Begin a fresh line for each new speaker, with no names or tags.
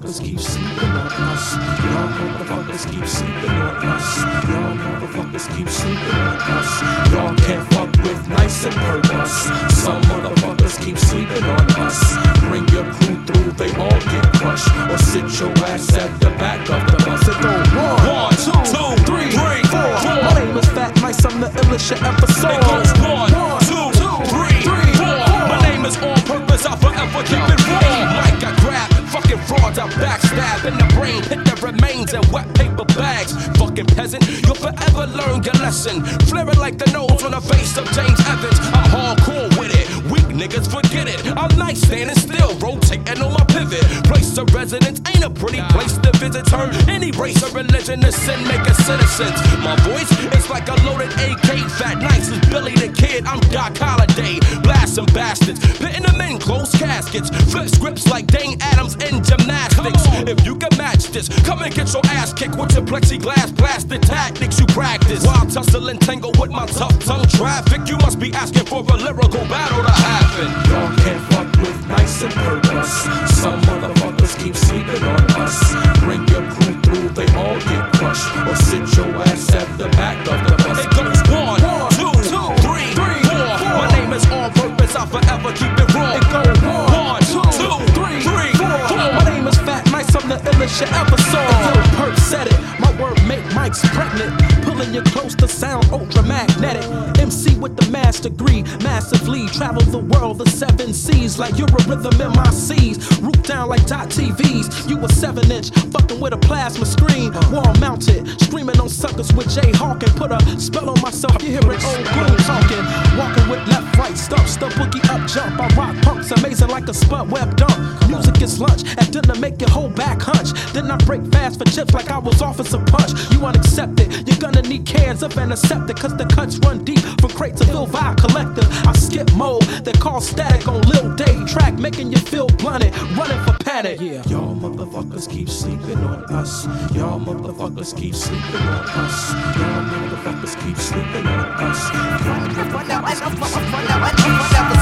motherfuckers keep sleeping on us. Y'all motherfuckers keep sleeping on us. Y'all motherfuckers keep sleeping on us. Y'all can't fuck with nice and purpose. Some motherfuckers keep sleeping on us. Bring your crew through, they all get crushed. Or sit your ass at the back of the bus. It go 1, 2, 3, 4.
My name is Fat Nice, I'm the illest shit ever saw.
It goes 1, 2, 3, 4.
My name is On Purpose, I'll forever keep it raw. Like I grab fucking frauds, I backstab in the brain, hit the remains in wet paper bags. Fucking peasant, you'll forever learn your lesson. Flaring like the nose on the face of James Evans. I'm hardcore with it, weak niggas forget it. I'm nice standing still, rotating on my pivot. Place of residence ain't a pretty place to visit. Turn any race or religion to sin, make a citizens. My voice is like a loaded AK. Fat Nice is Billy the Kid, I'm Doc Holliday. Blasting bastards, pitting them in closed caskets. Flip scripts like Dane Adams in gymnastics. If you can match this, come and get your ass kicked with your plexiglass plastic tactics you practice. While tussle and tangle with my tough tongue traffic, you must be asking for a lyrical battle to happen.
Y'all can't fuck with nice and purpose. Some motherfuckers keep sleeping on us. Bring your crew through, they all get crushed. Or sit your ass at the back of the bus.
It goes 1, 2, 3, 4. My name is On Purpose, I'll forever keep it raw.
It go 1,
2, 3, 4.
My name is Fat Nice, I'm the illest shit ever saw. Yo, Perp said it, my word make mics pregnant. Pulling you close to sound ultra magnetic. MC with the mass degree, massively travel the world, the 7 seas like you're a rhythm in my C's. Root down like dot TVs. You a 7-inch, fucking with a plasma screen. Wall mounted, screaming on suckers with Jay Hawkin. Put a spell on myself, you hearing old gloom talking. Walking with left, right, stumps, the boogie up jump. I rock punks, amazing like a spud web dunk. Music is lunch, at dinner make your whole back hunch. Then I break fast for chips like I was Officer Punch. You unaccepted, you're gonna need cans of antiseptic, cause the cuts run deep from crate to fill vial collector. I skip mode, they call static on Lil Day track, making you feel blunted, running for panic. Yeah.
Y'all motherfuckers keep sleeping on us. Y'all motherfuckers keep sleeping on us. Y'all motherfuckers keep sleeping on us. Y'all motherfuckers keep sleeping on us.